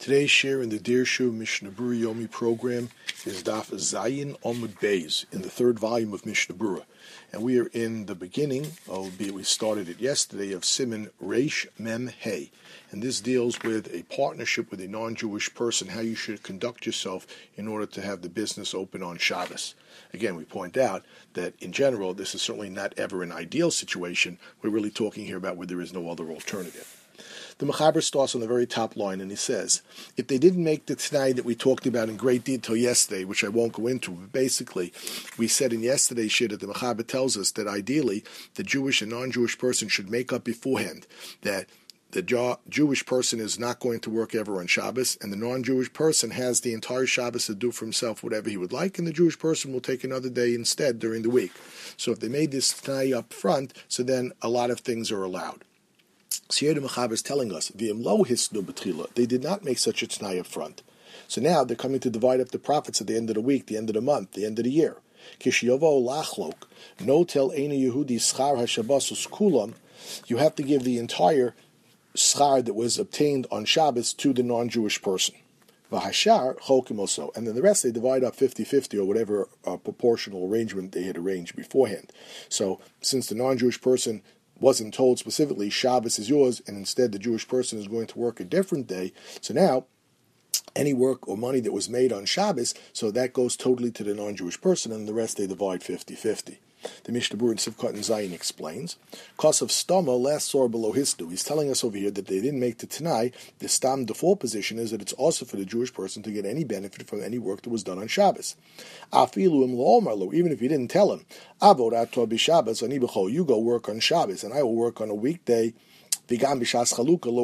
Today's share in the Dirshu Mishnah Berurah Yomi program is Daf Zayin Amud Beis in the third volume of Mishnah Berurah. And we are in the beginning, albeit we started it yesterday, of Siman Reish Mem Hey. And this deals with a partnership with a non-Jewish person, how you should conduct yourself in order to have the business open on Shabbos. Again, we point out that in general, this is certainly not ever an ideal situation. We're really talking here about where there is no other alternative. The Mechaber starts on the very top line, and he says, if they didn't make the Tanai that we talked about in great detail yesterday, which I won't go into, but basically, we said in yesterday's shir that the Mechaber tells us that ideally, the Jewish and non-Jewish person should make up beforehand that the Jewish person is not going to work ever on Shabbos, and the non-Jewish person has the entire Shabbos to do for himself whatever he would like, and the Jewish person will take another day instead during the week. So if they made this Tanai up front, so then a lot of things are allowed. So here the Mechaber is telling us, V'im lo hisnu b'tchila, they did not make such a Tanai up front. So now they're coming to divide up the profits at the end of the week, the end of the month, the end of the year. Kishiyovo lachlok, no tel eina Yehudi schar haShabbosos kulam, you have to give the entire schar that was obtained on Shabbos to the non-Jewish person. V'hashar chokim also, and then the rest they divide up 50-50 or whatever proportional arrangement they had arranged beforehand. So since the non-Jewish person wasn't told specifically Shabbos is yours, and instead the Jewish person is going to work a different day, so now any work or money that was made on Shabbos, so that goes totally to the non-Jewish person, and the rest they divide 50-50. The Mishnah Berurah in Sivkot and Zayin explains, "Cause of stama last sor below hisdu." He's telling us over here that they didn't make the Tanai. The stam default position is that it's also for the Jewish person to get any benefit from any work that was done on Shabbos. Afilu im lo omarlo, even if you didn't tell him, Avod ato b'Shabbos ani b'chol, you go work on Shabbos, and I will work on a weekday. And even at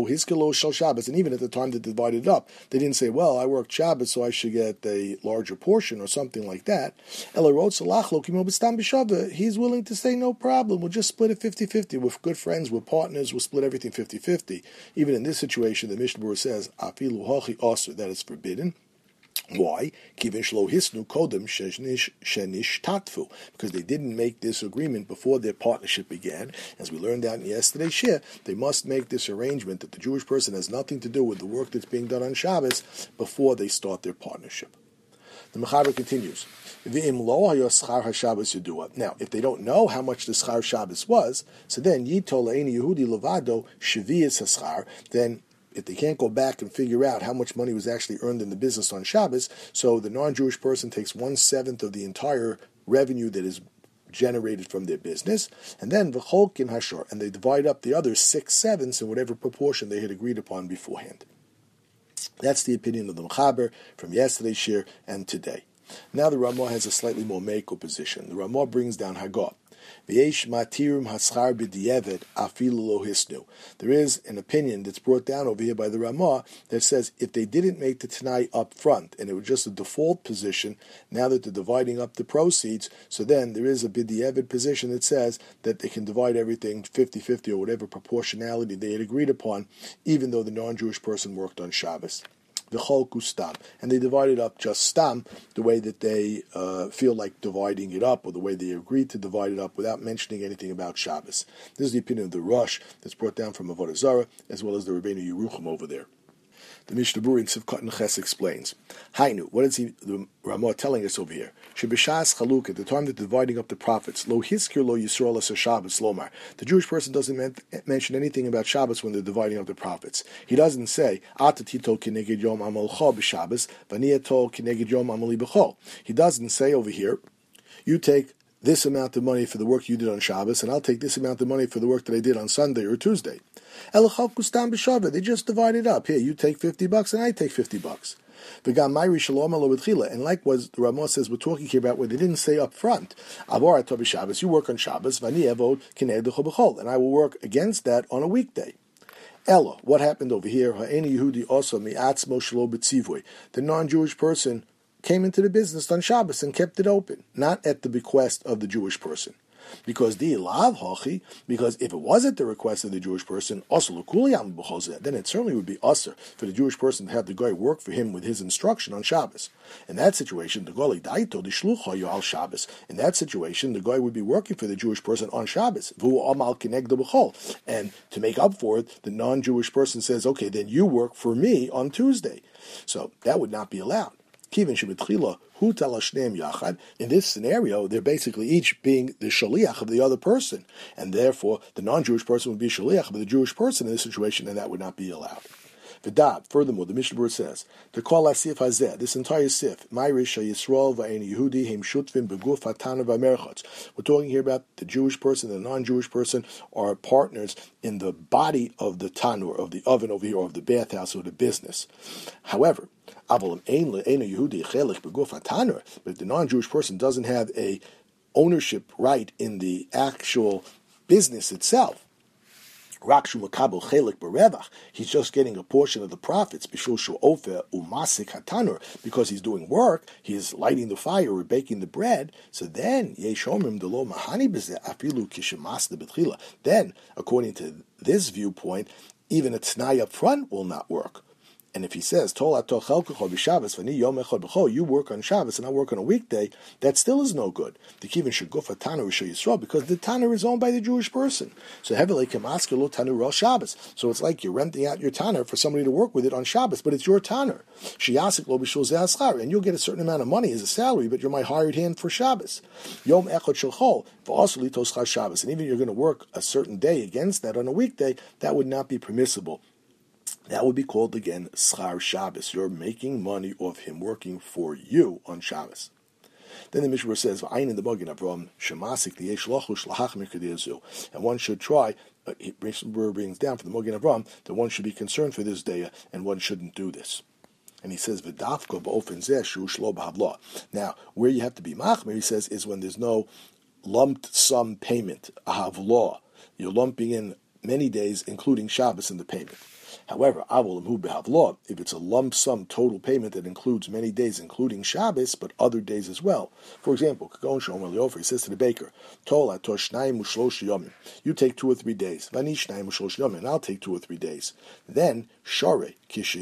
the time they divided it up, they didn't say, well, I worked Shabbos, so I should get a larger portion or something like that. He's willing to say, no problem, we'll just split it 50-50. We're good friends, we're partners, we'll split everything 50-50. Even in this situation, the Mishnah Berurah says, that is forbidden. Why? Because they didn't make this agreement before their partnership began. As we learned out in yesterday's shir, they must make this arrangement that the Jewish person has nothing to do with the work that's being done on Shabbos before they start their partnership. The Mechaber continues, now, if they don't know how much the schar Shabbos was, so then Yitol Eini Yehudi Levado Shvius HaSchar, then if they can't go back and figure out how much money was actually earned in the business on Shabbos, so the non-Jewish person takes 1/7 of the entire revenue that is generated from their business, and then v'cholkin hashor, and they divide up the other 6/7 in whatever proportion they had agreed upon beforehand. That's the opinion of the Mechaber from yesterday's shir and today. Now the Ramah has a slightly more meiko position. The Ramah brings down Hagah. There is an opinion that's brought down over here by the Ramah that says if they didn't make the Tanai up front and it was just a default position, now that they're dividing up the proceeds, so then there is a b'diavad position that says that they can divide everything 50-50 or whatever proportionality they had agreed upon, even though the non-Jewish person worked on Shabbos. And they divide it up just stam, the way that they feel like dividing it up, or the way they agreed to divide it up without mentioning anything about Shabbos. This is the opinion of the Rosh that's brought down from Avodah Zarah, as well as the Rabbeinu Yerucham over there. The Mishnah Berurah in Sivkot and Ches explains, Hainu, what is the Ramah telling us over here? Shebishas chaluk, at the time that they're dividing up the profits, lo hiskir lo yisrael as Shabbos lomar. The Jewish person doesn't mention anything about Shabbos when they're dividing up the profits. He doesn't say, Atatito kineged yom amalcha b'Shabbos, v'niyato kineged yom amali b'chol. He doesn't say over here, you take this amount of money for the work you did on Shabbos, and I'll take this amount of money for the work that I did on Sunday or Tuesday. They just divide it up. Here, you take $50 and I take $50. And likewise, the Ramah says we're talking here about where they didn't say up front, you work on Shabbos, and I will work against that on a weekday. Ella, what happened over here? The non-Jewish person came into the business on Shabbos and kept it open, not at the bequest of the Jewish person. Because because if it was at the request of the Jewish person, then it certainly would be usher for the Jewish person to have the guy work for him with his instruction on Shabbos. In that situation, in that situation, the guy would be working for the Jewish person on Shabbos. And to make up for it, the non-Jewish person says, okay, then you work for me on Tuesday. So that would not be allowed. In this scenario, they're basically each being the shaliach of the other person, and therefore the non-Jewish person would be shaliach of the Jewish person in this situation, and that would not be allowed. Furthermore, the Mishnah Berurah says, to call asif hazeh, this entire sif, Yisrael v'ein Yehudi heim shutvim beguf hatana v'merchotz. We're talking here about the Jewish person and the non-Jewish person are partners in the body of the tanur, of the oven over here, or of the bathhouse, or the business. However, but if the non-Jewish person doesn't have a ownership right in the actual business itself, he's just getting a portion of the profits because he's doing work, he's lighting the fire or baking the bread. So then, then, according to this viewpoint, even a t'nai up front will not work. And if he says, you work on Shabbos and I work on a weekday, that still is no good. Because the tanur is owned by the Jewish person. So it's like you're renting out your tanur for somebody to work with it on Shabbos, but it's your tanur. And you'll get a certain amount of money as a salary, but you're my hired hand for Shabbos. And even you're going to work a certain day against that on a weekday, that would not be permissible. That would be called again schar Shabbos. You're making money off him working for you on Shabbos. Then the Mishnah says, "V'ayin in the Magen Avraham shemasik liyeshlochu shlachach mikadezu," and one should try. Mishnah brings down from the Magen Avraham that one should be concerned for this day, and one shouldn't do this. And he says, "V'dafka b'ofen zeh shu shlo b'havla." Now, where you have to be machmer, he says, is when there's no lumped sum payment, a havla. You're lumping in many days, including Shabbos, in the payment. However, if it's a lump sum total payment that includes many days, including Shabbos, but other days as well. For example, he says to the baker, you take 2 or 3 days, and I'll take 2 or 3 days. Then, then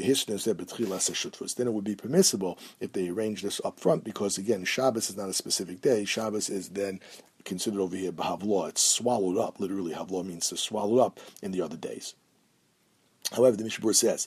it would be permissible if they arrange this up front, because again, Shabbos is not a specific day. Shabbos is then considered over here b'havla. It's swallowed up. Literally, havla means to swallow up in the other days. However, the Mishnah Berurah says,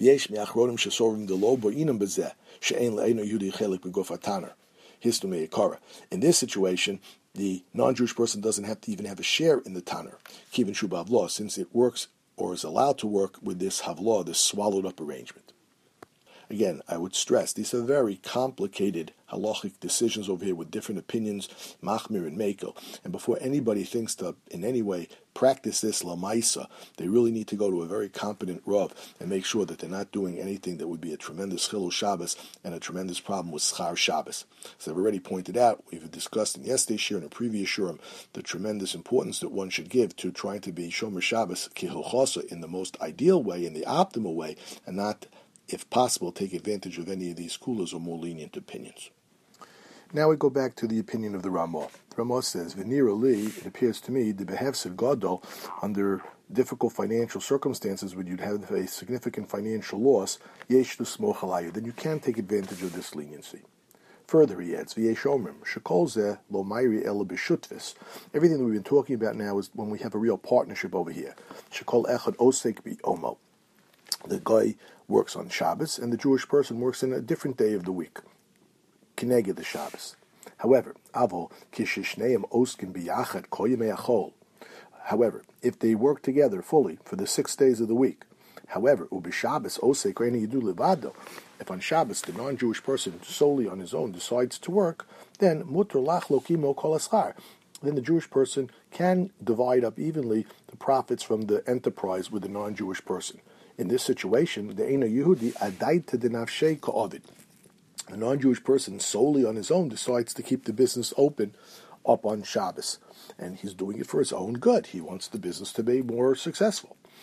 in this situation, the non-Jewish person doesn't have to even have a share in the tanur, since it works or is allowed to work with this havla, this swallowed up arrangement. Again, I would stress, these are very complicated halachic decisions over here with different opinions, machmir and mekel. And before anybody thinks to in any way practice this lamaisa, they really need to go to a very competent rav and make sure that they're not doing anything that would be a tremendous chilul Shabbos and a tremendous problem with schar Shabbos. As I've already pointed out, we've discussed in yesterday's shir and a previous shurim the tremendous importance that one should give to trying to be shomer Shabbos kihilchasa in the most ideal way, in the optimal way, and not, if possible, take advantage of any of these coolers or more lenient opinions. Now we go back to the opinion of the Ramah. The Ramah says, "V'nira li, it appears to me, the behefsed gadol, under difficult financial circumstances, when you'd have a significant financial loss, yesh l'smoch alayah, then you can take advantage of this leniency." Further, he adds, "V'yesh omrim shekol zeh lo mayri ela b'shutvis." Everything that we've been talking about now is when we have a real partnership over here. Shekol echad osek bi'omo. The guy works on Shabbos, and the Jewish person works in a different day of the week, Keneged the Shabbos. However, Avo kishishneim oskin biyachad koyimei achol. However, if they work together fully for the 6 days of the week, however, ubi Shabbos osek reini yidu levado. If on Shabbos the non-Jewish person solely on his own decides to work, then muter lach lokimo kol aschar. Then the Jewish person can divide up evenly the profits from the enterprise with the non-Jewish person. In this situation, the Eino Yehudi adayta denafshei ka'ovid. A non-Jewish person solely on his own decides to keep the business open up on Shabbos, and he's doing it for his own good. He wants the business to be more successful.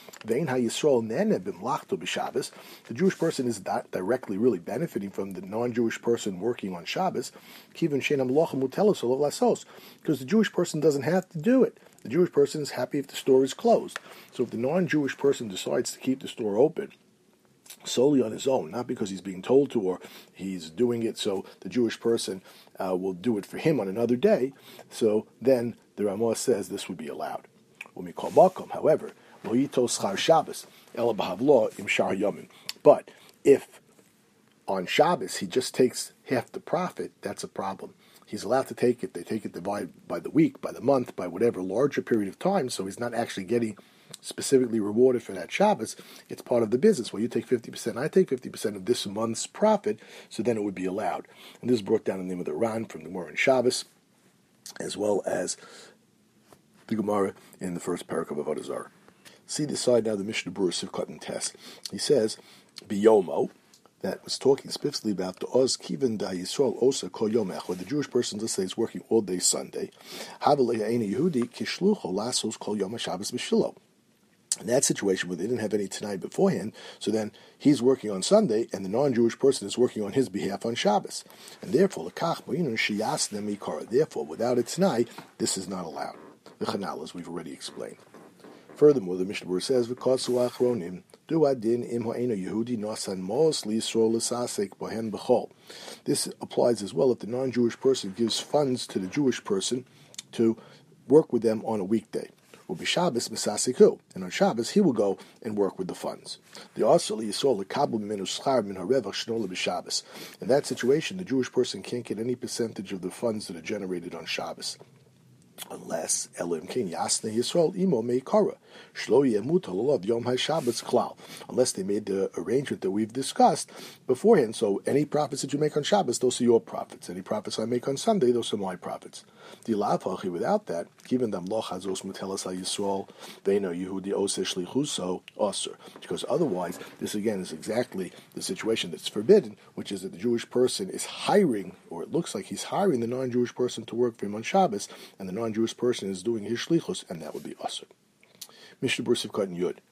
Vein HaYisrael nene b'mlachto b'Shabbos. The Jewish person is not directly really benefiting from the non-Jewish person working on Shabbos, kivin she'ena melacha mutelos olav lasos, because the Jewish person doesn't have to do it. The Jewish person is happy if the store is closed. So if the non-Jewish person decides to keep the store open solely on his own, not because he's being told to or he's doing it so the Jewish person will do it for him on another day, so then the Ramah says this would be allowed. When we call makom, however, lo yito schar Shabbos ela b'havlo im shar yomim. But if on Shabbos he just takes half the profit, that's a problem. He's allowed to take it. They take it divided by the week, by the month, by whatever larger period of time, so he's not actually getting specifically rewarded for that Shabbos. It's part of the business. Well, you take 50%, I take 50% of this month's profit, so then it would be allowed. And this is brought down in the name of the Ran from the Gemara in Shabbos, as well as the Gemara in the first parak of Avodah Zarah. See the side now, the Mishnah Berurah Sivkot and Tes. He says, Biyomo, that was talking specifically about the Oz Kivan Da Yisrael Osa Kol Yomech, where the Jewish person, let's say, is working all day Sunday. Havelei Ha'ena Yehudi Kishlucho Lasos Kol Yom HaShabbos B'Shilo. In that situation where they didn't have any Tanai beforehand, so then he's working on Sunday, and the non-Jewish person is working on his behalf on Shabbos. And therefore, therefore, without a Tanai, this is not allowed. The Chanal, as we've already explained. Furthermore, the Mishnah Berurah says, "V'kotzu achronim du adin im ha'enu Yehudi nosan mos liYisrael l'sasek bohen b'chol." This applies as well if the non-Jewish person gives funds to the Jewish person to work with them on a weekday. Ub'Shabbos misaseku, and on Shabbos he will go and work with the funds. The also liYisrael l'kabel mimenu schar min harevach shno leB'Shabbos. In that situation, the Jewish person can't get any percentage of the funds that are generated on Shabbos. Unless Elohim King Yasne Yisrael Imo Meikara Shlo Yemut Halolov Yom HaShabbos Klal. Unless they made the arrangement that we've discussed beforehand. So any profits that you make on Shabbos, those are your profits. Any profits I make on Sunday, those are my profits. Without that, given them Lo Chazos Mutelas HaYisrael Veino Yehudi Osesh Lichuso Osir. Because otherwise, this again is exactly the situation that's forbidden, which is that the Jewish person is hiring, or it looks like he's hiring the non-Jewish person to work for him on Shabbos, and the non-Jewish person is doing his shlichus, and that would be asur. Mishnah Berurah Sivkot and Yud.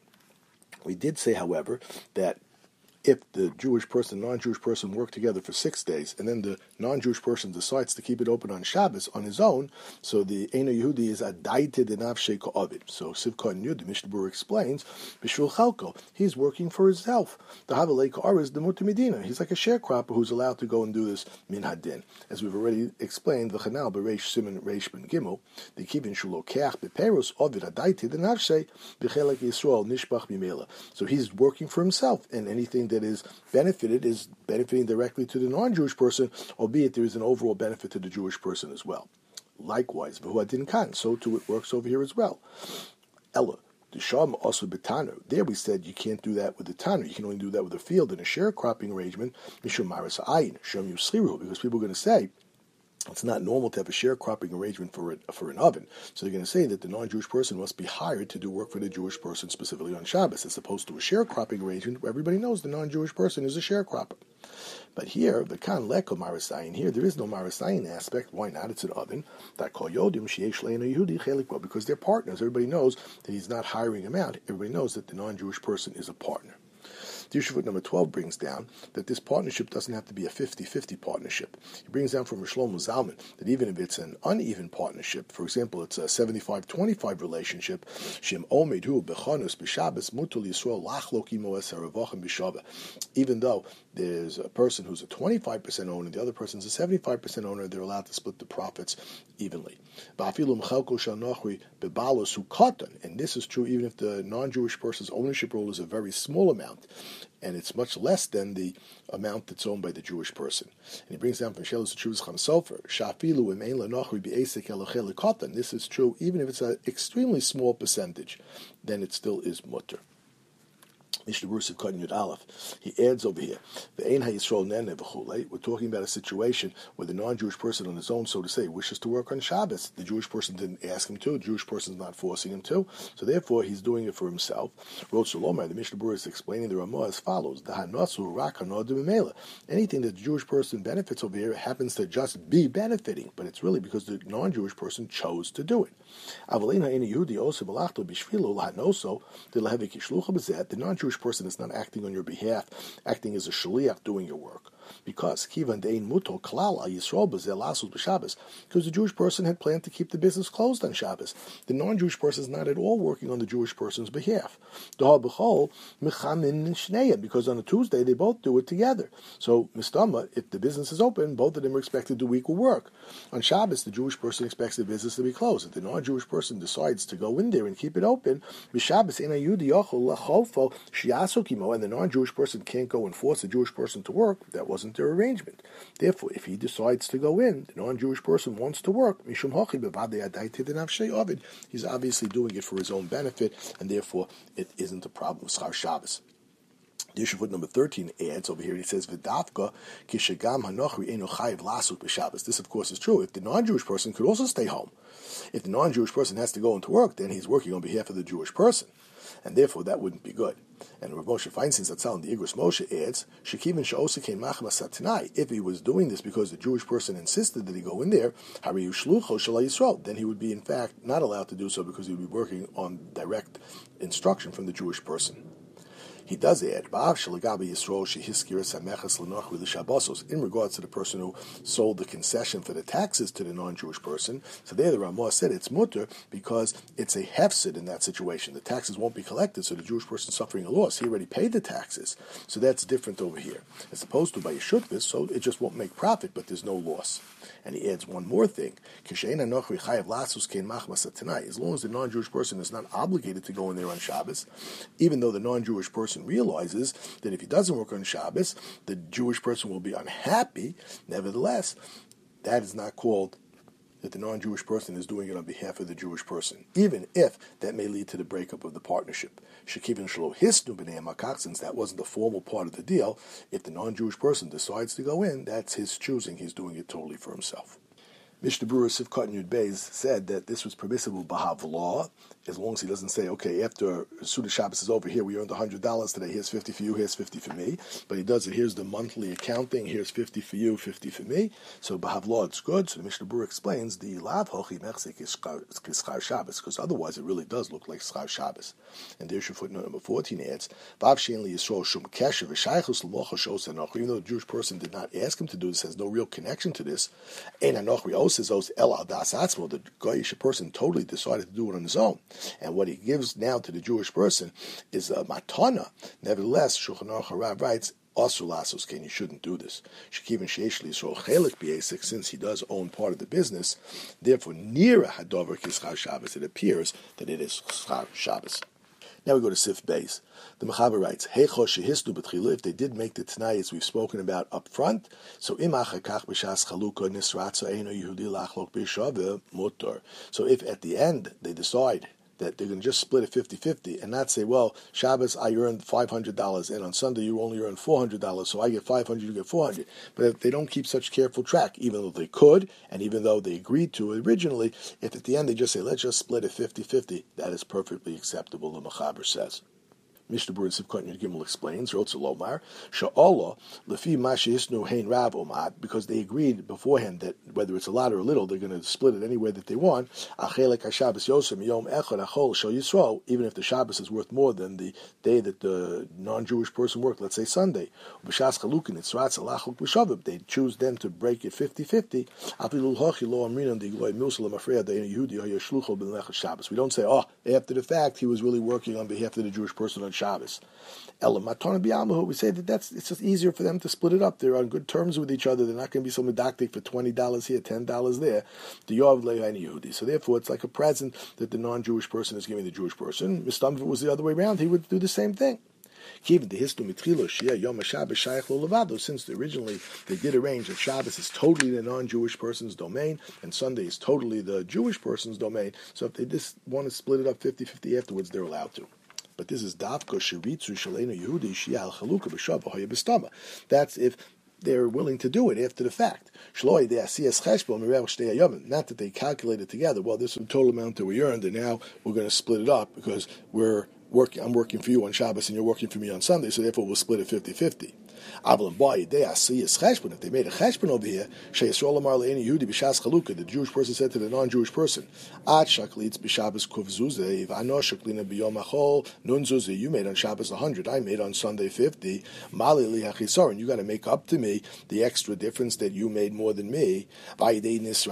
We did say, however, that if the Jewish person and non-Jewish person work together for 6 days, and then the non-Jewish person decides to keep it open on Shabbos on his own, so the Eino Yehudi is adaited enavshei ka'avid. So Sivkot and Yud, the Mishnah Berurah explains, B'shul chalko, he's working for himself. The Havelei Ka'ar is the Mutar Medina. He's like a sharecropper who's allowed to go and do this min hadin. As we've already explained, the Chanal b'Reish Siman Reish Ben Gimel, the Kivin Shulokeach b'Perus Ovid adaited enavshei b'Chelek Yisrael nishbach b'Mela. So he's working for himself, and anything that is benefiting directly to the non-Jewish person, albeit there is an overall benefit to the Jewish person as well. Likewise, v'hu adin kan, so too it works over here as well. Ella, the Sham also b'Tanur. There we said you can't do that with the Tanur. You can only do that with a field in a sharecropping arrangement, mishum maris ayin, shom yusliru, because people are going to say, it's not normal to have a sharecropping arrangement for an oven. So they're going to say that the non-Jewish person must be hired to do work for the Jewish person specifically on Shabbos, as opposed to a sharecropping arrangement where everybody knows the non-Jewish person is a sharecropper. But here, the kan leko marasayin, here there is no marasayin aspect. Why not? It's an oven. That call yodim sheyesh leinu Yehudi chelik, because they're partners. Everybody knows that he's not hiring him out. Everybody knows that the non-Jewish person is a partner. The Yeshuvot number 12 brings down that this partnership doesn't have to be a 50-50 partnership. He brings down from Shlomo Zalman that even if it's an uneven partnership, for example, it's a 75-25 relationship, Shem Omed Hu B'Chanus B'Shabbos Mutul Yisrael Lachlok Imo Es HaRevachim B'Shabbat. Even though there's a person who's a 25% owner, the other person's a 75% owner, they're allowed to split the profits evenly. And this is true even if the non-Jewish person's ownership role is a very small amount, and it's much less than the amount that's owned by the Jewish person. And he brings down from Shelos Tshuvos Cham Sofer, Shafilu Emein Lenochri B'Esek Elochel Kotan. This is true even if it's an extremely small percentage, then it still is mutter. Mishnah Berurah Sivkot Yud Aleph. He adds over here, we're talking about a situation where the non-Jewish person on his own, so to say, wishes to work on Shabbos. The Jewish person didn't ask him to. The Jewish person is not forcing him to. So therefore, he's doing it for himself. The Mishnah Berurah is explaining the Ramah as follows: anything that the Jewish person benefits over here happens to just be benefiting, but it's really because the non-Jewish person chose to do it. The non-Jewish person is not acting on your behalf, acting as a shaliach doing your work. Because the Jewish person had planned to keep the business closed on Shabbos. The non-Jewish person is not at all working on the Jewish person's behalf. Because on a Tuesday they both do it together. So, mistama, if the business is open, both of them are expected to do equal work. On Shabbos, the Jewish person expects the business to be closed. If the non-Jewish person decides to go in there and keep it open, and the non-Jewish person can't go and force the Jewish person to work, that wasn't their arrangement. Therefore, if he decides to go in, the non-Jewish person wants to work, he's obviously doing it for his own benefit, and therefore it isn't a problem with Schar Shabbos. The issue foot number 13 adds over here, he says, V'davka kishagam hanochri eno chayiv lasuk b'Shabbos. This, of course, is true. If the non-Jewish person could also stay home. If the non-Jewish person has to go into work, then he's working on behalf of the Jewish person. And therefore, that wouldn't be good. And Rav Moshe Feinstein Zatzal in the Igros Moshe adds, Shekivin she'osekein machmas satanai. If he was doing this because the Jewish person insisted that he go in there, hariyu shlucho shalai Yisrael, then he would be, in fact, not allowed to do so because he would be working on direct instruction from the Jewish person. He does add, in regards to the person who sold the concession for the taxes to the non-Jewish person, so there the Ramah said it's mutter because it's a hefsid in that situation. The taxes won't be collected, so the Jewish person is suffering a loss. He already paid the taxes, so that's different over here. As opposed to by Yeshutvis, so it just won't make profit, but there's no loss. And he adds one more thing. As long as the non-Jewish person is not obligated to go in there on Shabbos, even though the non-Jewish person realizes that if he doesn't work on Shabbos, the Jewish person will be unhappy, nevertheless, that is not called that the non-Jewish person is doing it on behalf of the Jewish person, even if that may lead to the breakup of the partnership. Shekivin shelo hisnu b'nei makach, since that wasn't the formal part of the deal, if the non-Jewish person decides to go in, that's his choosing. He's doing it totally for himself. Mishnah Berurah Sivkot Yud Beis said that this was permissible b'havlah, as long as he doesn't say, okay, after Suda Shabbos is over, here we earned $100 today, here's 50 for you, here's 50 for me. But he does it, here's the monthly accounting, here's 50 for you, 50 for me. So b'havlah it's good. So the Mishnah Berurah explains, the lav hochi mechzik is Schar Shabbos, because otherwise it really does look like Schar Shabbos. And there's your footnote number 14 adds, Vav shein li Yisrael shum kesher v'shaychus l'mocha shos hanochri, even though the Jewish person did not ask him to do this, has no real connection to this, ein hanochri osis el al das atzmo, the Goyish person totally decided to do it on his own. And what he gives now to the Jewish person is a matana. Nevertheless, Shulchan Aruch Harav writes, Asur lasos ken, you shouldn't do this. Shekivin sheish Yisrael chelik b'esek, since he does own part of the business, therefore nira hadover kischar Shabbos, it appears that it is Schar Shabbos. Now we go to Sif Beis. The Mechaber writes, Heicho shehisnu b'tchila, if they did make the Tanai as we've spoken about up front, so im achakach b'shas chaluka nisratza eino Yehudi lachlok b'shaveh mutar. So if at the end they decide that they're going to just split it 50-50 and not say, well, Shabbos I earned $500 and on Sunday you only earn $400, so I get $500, you get $400. But if they don't keep such careful track, even though they could, and even though they agreed to it originally, if at the end they just say, let's just split it 50-50, that is perfectly acceptable, the Mechaber says. Mishnah Berurah Sivkot Yud Gimel explains, Rotz Lomar, Sha'Allah, Lefi Mashisnu Hein Rav Omat, because they agreed beforehand that whether it's a lot or a little, they're going to split it any way that they want. Achelek HaShabbos Yosem Yom Echad Achol Shal Yisrael, even if the Shabbos is worth more than the day that the non-Jewish person worked, let's say Sunday. B'Shas Chalukin Itzratz Alachok B'Shavib, they choose then to break it 50-50. Afilul Hochi Lo Amrinan Digloy Musalam Afreya Dein Yehudi Hayashlucho B'Lechad Shabbos. We don't say, after the fact, he was really working on behalf of the Jewish person on Shabbos. We say that it's just easier for them to split it up. They're on good terms with each other. They're not going to be so medactic for $20 here, $10 there. So therefore, it's like a present that the non-Jewish person is giving the Jewish person. If it was the other way around, he would do the same thing. Since originally they did arrange that Shabbos is totally the non-Jewish person's domain and Sunday is totally the Jewish person's domain, so if they just want to split it up 50-50 afterwards, they're allowed to. but this is Davka Shiritzu Shalena Yehudi Shial Chaluka B'Shav Hoya B'Stama. That's if they're willing to do it after the fact. Not that they calculate it together. Well, this is the total amount that we earned, and now we're going to split it up because I'm working for you on Shabbos and you're working for me on Sunday, so therefore we'll split it 50-50. If they made a cheshbon over here, the Jewish person said to the non-Jewish person, you made on Shabbos 100, I made on Sunday 50. And you got to make up to me the extra difference that you made more than me. And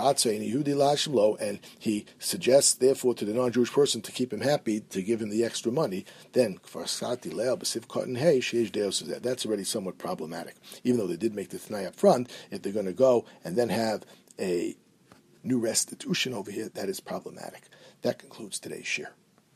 he suggests, therefore, to the non-Jewish person to keep him happy, to give him the extra money. Then, that's already somewhat problematic. Even though they did make the t'nai up front, if they're going to go and then have a new restitution over here, that is problematic. That concludes today's shir.